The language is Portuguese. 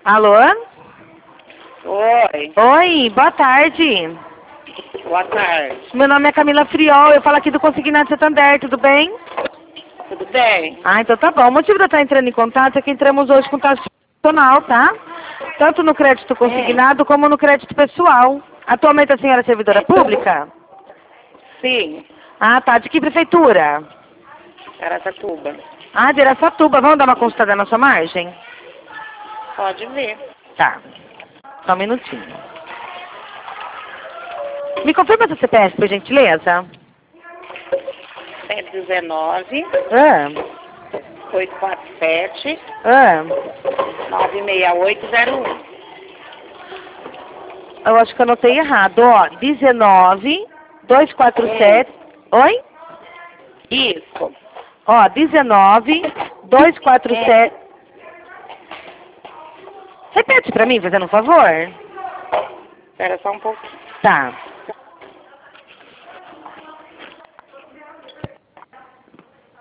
Alô? Oi, Oi, boa tarde. boa tarde. Meu nome é Camila Friol, eu falo aqui do Consignado Santander, tudo bem? Tudo bem? Ah, então tá bom. O motivo de eu estar entrando em contato é que entramos hoje com taxa nacional, tá? Tanto no crédito consignado como no crédito pessoal. Atualmente a senhora é servidora pública? Sim, Ah, tá. De que prefeitura? Aracatuba. Ah, de Araçatuba. Vamos dar uma consultada na sua margem? Pode ver. Tá. Só um minutinho. Me confirma seu CPF, por gentileza? 719 Ah, 847 ah. 96801. Eu acho que eu anotei errado. Ó, 19 247. Oi? Isso. Ó, 19 247. Repete pra mim, fazendo um favor. Espera só um pouquinho. Tá.